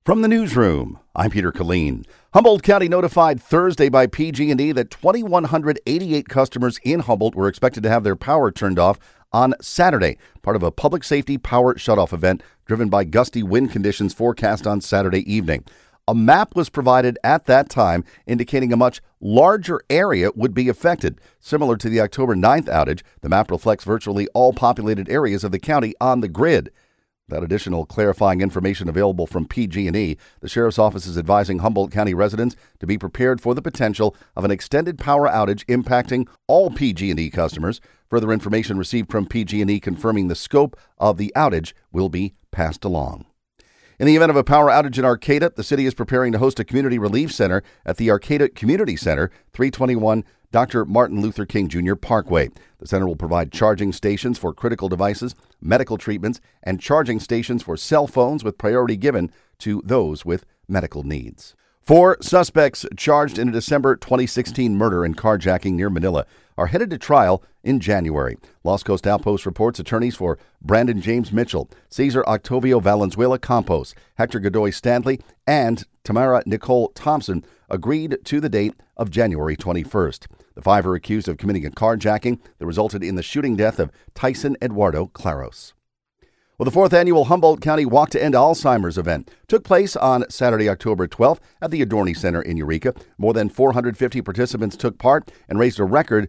From the newsroom, I'm Peter Killeen. Humboldt County notified Thursday by PG&E that 2,188 customers in Humboldt were expected to have their power turned off on Saturday, part of a public safety power shutoff event driven by gusty wind conditions forecast on Saturday evening. A map was provided at that time indicating a much larger area would be affected. Similar to the October 9th outage, the map reflects virtually all populated areas of the county on the grid. Without additional clarifying information available from PG&E, the Sheriff's Office is advising Humboldt County residents to be prepared for the potential of an extended power outage impacting all PG&E customers. Further information received from PG&E confirming the scope of the outage will be passed along. In the event of a power outage in Arcata, the city is preparing to host a community relief center at the Arcata Community Center, 321 Dr. Martin Luther King Jr. Parkway. The center will provide charging stations for critical devices, medical treatments, and charging stations for cell phones with priority given to those with medical needs. 4 suspects charged in a December 2016 murder and carjacking near Manila are headed to trial in January. Lost Coast Outpost reports attorneys for Brandon James Mitchell, Cesar Octavio Valenzuela Campos, Hector Godoy Stanley, and Tamara Nicole Thompson agreed to the date of January 21st. The 5 are accused of committing a carjacking that resulted in the shooting death of Tyson Eduardo Claros. Well, the 4th annual Humboldt County Walk to End Alzheimer's event took place on Saturday, October 12th at the Adorni Center in Eureka. More than 450 participants took part and raised a record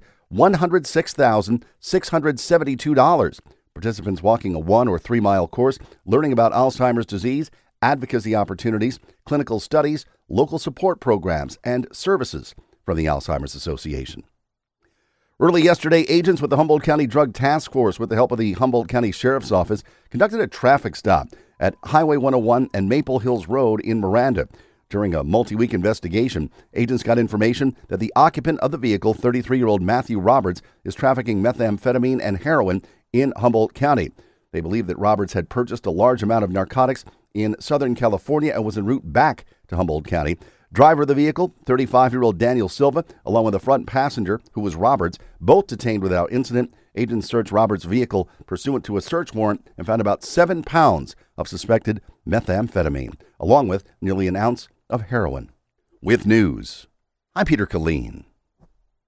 $106,672. Participants walking a 1 or 3 mile course, learning about Alzheimer's disease, advocacy opportunities, clinical studies, local support programs, and services from the Alzheimer's Association. Early yesterday, agents with the Humboldt County Drug Task Force, with the help of the Humboldt County Sheriff's Office, conducted a traffic stop at Highway 101 and Maple Hills Road in Miranda. During a multi-week investigation, agents got information that the occupant of the vehicle, 33-year-old Matthew Roberts, is trafficking methamphetamine and heroin in Humboldt County. They believe that Roberts had purchased a large amount of narcotics in Southern California and was en route back to Humboldt County. Driver of the vehicle, 35-year-old Daniel Silva, along with a front passenger, who was Roberts, both detained without incident. Agents searched Roberts' vehicle pursuant to a search warrant and found about 7 pounds of suspected methamphetamine, along with nearly an ounce of heroin. With news, I'm Peter Killeen.